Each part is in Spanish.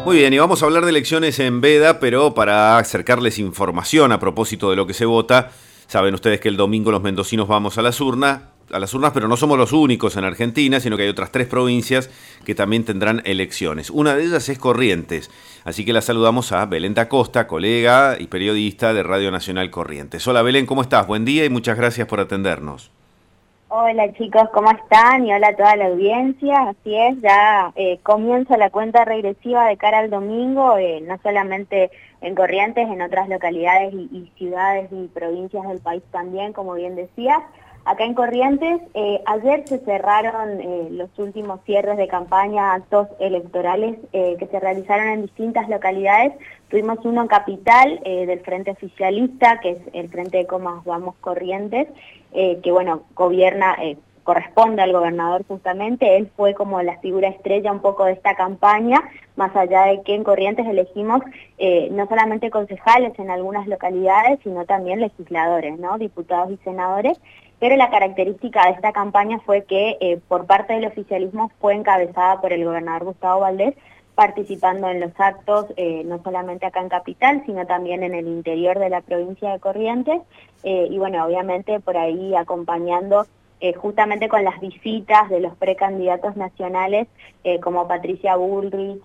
Muy bien, y vamos a hablar de elecciones en Veda, pero para acercarles información a propósito de lo que se vota. Saben ustedes que el domingo los mendocinos vamos a las urnas, pero no somos los únicos en Argentina, sino que hay otras 3 provincias que también tendrán elecciones. Una de ellas es Corrientes, así que la saludamos a Belén da Costa, colega y periodista de Radio Nacional Corrientes. Hola Belén, ¿cómo estás? Buen día y muchas gracias por atendernos. Hola chicos, ¿cómo están? Y hola a toda la audiencia. Así es, ya comienza la cuenta regresiva de cara al domingo, no solamente en Corrientes, en otras localidades y ciudades y provincias del país también, como bien decías. Acá en Corrientes, ayer se cerraron los últimos cierres de campaña, actos electorales que se realizaron en distintas localidades. Tuvimos uno en Capital, del Frente Oficialista, que es el Frente de Comas Vamos Corrientes, que bueno, corresponde al gobernador justamente. Él fue como la figura estrella un poco de esta campaña, más allá de que en Corrientes elegimos no solamente concejales en algunas localidades, sino también legisladores, ¿no? Diputados y senadores. Pero la característica de esta campaña fue que por parte del oficialismo fue encabezada por el gobernador Gustavo Valdés, participando en los actos, no solamente acá en Capital, sino también en el interior de la provincia de Corrientes, y bueno, obviamente por ahí acompañando justamente con las visitas de los precandidatos nacionales, como Patricia Bullrich,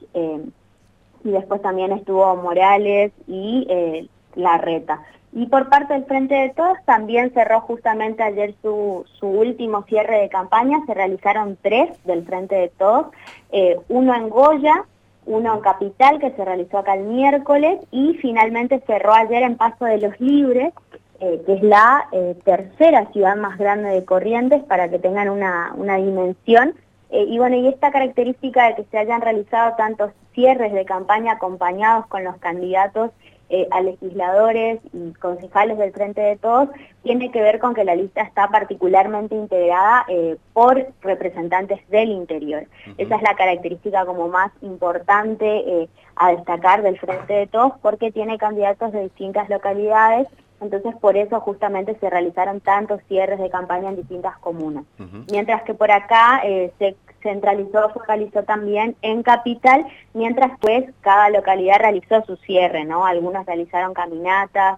y después también estuvo Morales y Larreta. Y por parte del Frente de Todos también cerró justamente ayer su último cierre de campaña. Se realizaron 3 del Frente de Todos, uno en Goya, uno en Capital, que se realizó acá el miércoles, y finalmente cerró ayer en Paso de los Libres, que es la tercera ciudad más grande de Corrientes, para que tengan una dimensión. Y bueno, y esta característica de que se hayan realizado tantos cierres de campaña acompañados con los candidatos a legisladores y concejales del Frente de Todos, tiene que ver con que la lista está particularmente integrada por representantes del interior. Esa es la característica como más importante a destacar del Frente de Todos, porque tiene candidatos de distintas localidades. Entonces por eso justamente se realizaron tantos cierres de campaña en distintas comunas. Mientras que por acá se focalizó también en Capital, mientras pues cada localidad realizó su cierre, ¿no? Algunos realizaron caminatas,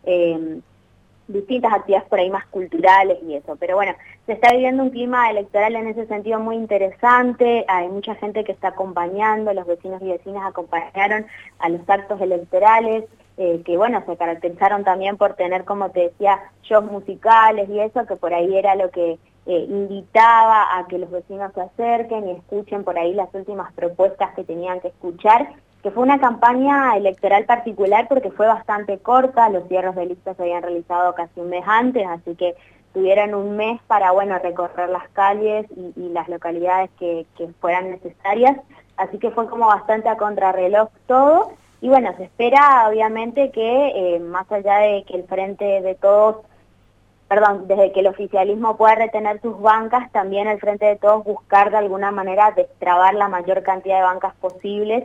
distintas actividades por ahí más culturales y eso. Pero bueno, se está viviendo un clima electoral en ese sentido muy interesante. Hay mucha gente que está acompañando, los vecinos y vecinas acompañaron a los actos electorales, que bueno, se caracterizaron también por tener, como te decía, shows musicales y eso, que por ahí era lo que invitaba a que los vecinos se acerquen y escuchen por ahí las últimas propuestas que tenían que escuchar, que fue una campaña electoral particular porque fue bastante corta. Los cierres de listas se habían realizado casi un mes antes, así que tuvieron un mes para, bueno, recorrer las calles y las localidades que fueran necesarias, así que fue como bastante a contrarreloj todo. Y bueno, se espera obviamente que más allá de que el Frente de Todos, desde que el oficialismo pueda retener sus bancas, también el Frente de Todos buscar de alguna manera destrabar la mayor cantidad de bancas posibles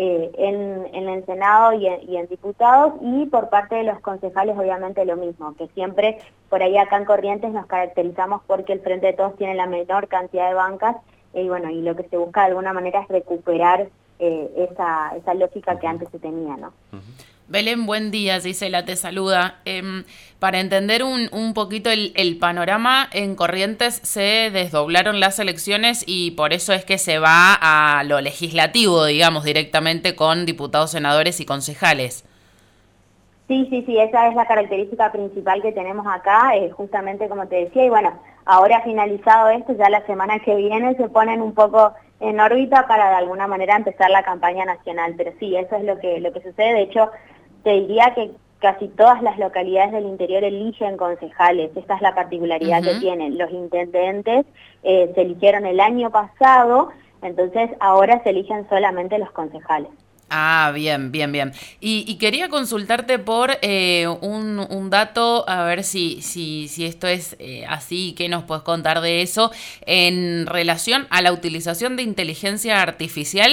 en el Senado y en diputados, y por parte de los concejales obviamente lo mismo, que siempre por ahí acá en Corrientes nos caracterizamos porque el Frente de Todos tiene la menor cantidad de bancas, y bueno, y lo que se busca de alguna manera es recuperar esa lógica que antes se tenía, ¿no? Belén, buen día, Gisela te saluda. Para entender un poquito el panorama, en Corrientes se desdoblaron las elecciones y por eso es que se va a lo legislativo, digamos, directamente con diputados, senadores y concejales. Sí, esa es la característica principal que tenemos acá, justamente como te decía, y bueno, ahora finalizado esto, ya la semana que viene se ponen un poco en órbita para de alguna manera empezar la campaña nacional, pero sí, eso es lo que sucede. De hecho, te diría que casi todas las localidades del interior eligen concejales. Esta es la particularidad que tienen. Los intendentes se eligieron el año pasado, entonces ahora se eligen solamente los concejales. Ah, bien. Y quería consultarte por un dato, a ver si esto es así, ¿qué nos puedes contar de eso? En relación a la utilización de inteligencia artificial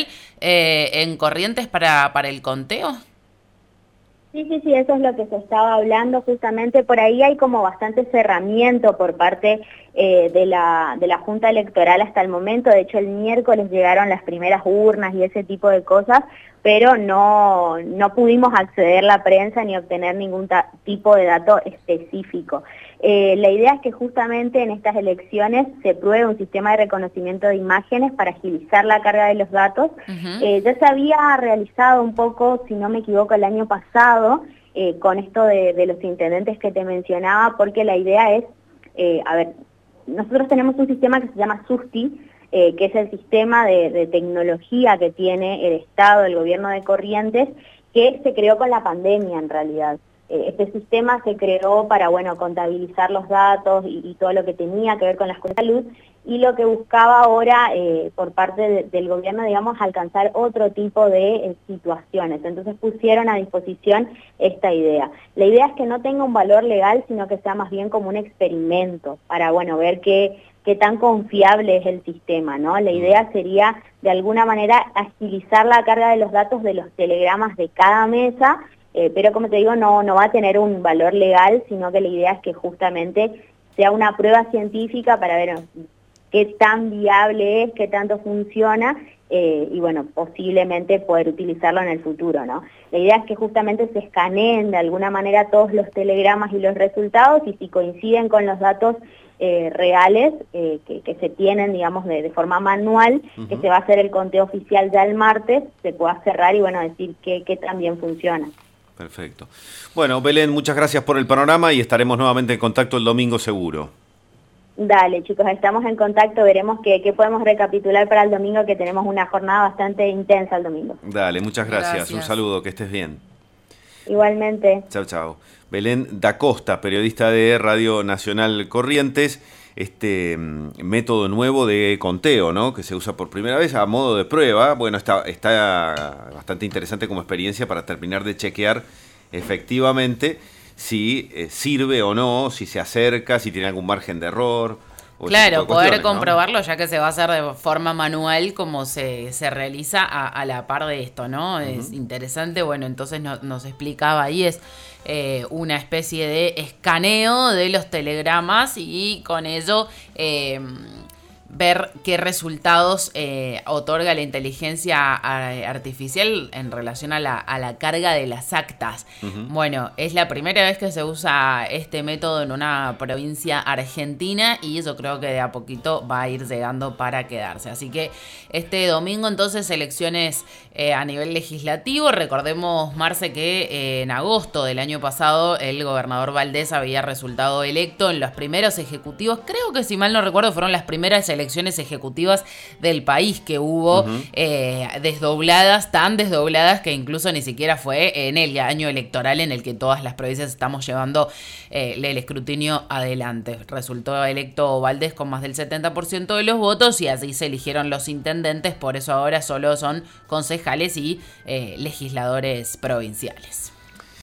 en Corrientes para el conteo. Sí, eso es lo que se estaba hablando justamente. Por ahí hay como bastante cerramiento por parte de la Junta Electoral hasta el momento. De hecho, el miércoles llegaron las primeras urnas y ese tipo de cosas. pero no pudimos acceder a la prensa ni obtener ningún tipo de dato específico. La idea es que justamente en estas elecciones se pruebe un sistema de reconocimiento de imágenes para agilizar la carga de los datos. Ya se había realizado un poco, si no me equivoco, el año pasado, con esto de los intendentes que te mencionaba, porque la idea es, nosotros tenemos un sistema que se llama SUSTI, que es el sistema de tecnología que tiene el Estado, el gobierno de Corrientes, que se creó con la pandemia en realidad. Este sistema se creó para, contabilizar los datos y todo lo que tenía que ver con las cosas de salud, y lo que buscaba ahora por parte del gobierno, digamos, alcanzar otro tipo de situaciones. Entonces pusieron a disposición esta idea. La idea es que no tenga un valor legal, sino que sea más bien como un experimento para, ver qué tan confiable es el sistema, ¿no? La idea sería, de alguna manera, agilizar la carga de los datos de los telegramas de cada mesa, pero como te digo, no va a tener un valor legal, sino que la idea es que justamente sea una prueba científica para ver qué tan viable es, qué tanto funciona, y posiblemente poder utilizarlo en el futuro, ¿no? La idea es que justamente se escaneen de alguna manera todos los telegramas y los resultados, y si coinciden con los datos reales que se tienen, digamos, de forma manual, que se va a hacer el conteo oficial ya el martes, se pueda cerrar y decir que también funciona. Perfecto. Bueno, Belén, muchas gracias por el panorama y estaremos nuevamente en contacto el domingo seguro. Dale, chicos, estamos en contacto, veremos qué podemos recapitular para el domingo, que tenemos una jornada bastante intensa el domingo. Dale, muchas gracias. Un saludo, que estés bien. Igualmente. Chao, chao. Belén da Costa, periodista de Radio Nacional Corrientes, este método nuevo de conteo, ¿no?, que se usa por primera vez a modo de prueba. Bueno, está bastante interesante como experiencia para terminar de chequear efectivamente si sirve o no, si se acerca, si tiene algún margen de error. Claro, poder comprobarlo, ¿no?, ya que se va a hacer de forma manual como se realiza a la par de esto, ¿no? Es interesante. Bueno, entonces nos explicaba ahí, es una especie de escaneo de los telegramas y con ello ver qué resultados otorga la inteligencia artificial en relación a la carga de las actas. Bueno, es la primera vez que se usa este método en una provincia argentina y yo creo que de a poquito va a ir llegando para quedarse. Así que este domingo entonces elecciones a nivel legislativo. Recordemos, Marce, que en agosto del año pasado el gobernador Valdés había resultado electo en los primeros ejecutivos. Creo que, si mal no recuerdo, fueron las primeras elecciones ejecutivas del país que hubo, desdobladas, tan desdobladas que incluso ni siquiera fue en el año electoral en el que todas las provincias estamos llevando el escrutinio adelante. Resultó electo Valdés con más del 70% de los votos y así se eligieron los intendentes, por eso ahora solo son concejales y legisladores provinciales.